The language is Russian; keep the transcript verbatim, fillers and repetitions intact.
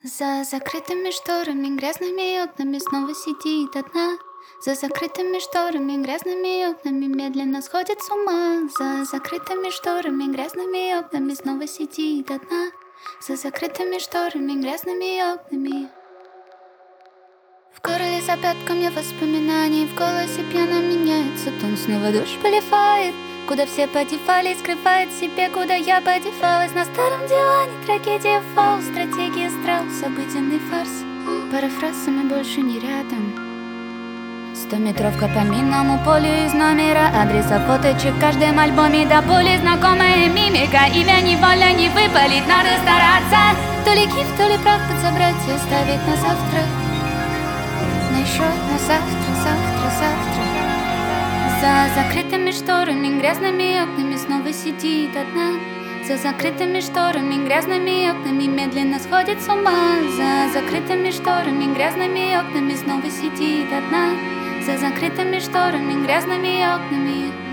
За закрытыми шторами, грязными окнами снова сидит одна. За закрытыми шторами, грязными окнами медленно сходит с ума. За закрытыми шторами, грязными окнами снова сидит одна. За закрытыми шторами, грязными окнами. В горле за пятками воспоминаний, в голосе пьяно меняется тон. Снова дождь поливает, куда все подевались, скрывает себе, куда я подевалась. На старом диване трагедия фол, стратегия страус, обыденный фарс. Парафраз, мы больше не рядом. Стометровка по минному полю из номера, адреса фоточек в каждом альбоме до боли знакомая мимика. Имя невольно не выпалить, надо стараться. То ли гиф, то ли прах подзабрать и оставить на завтра. На еще на завтра, завтра, завтра. За закрытыми шторами, грязными окнами снова сидит одна. За закрытыми шторами, грязными окнами медленно сходит с ума. За закрытыми шторами, грязными окнами снова сидит одна. За закрытыми шторами, грязными окнами.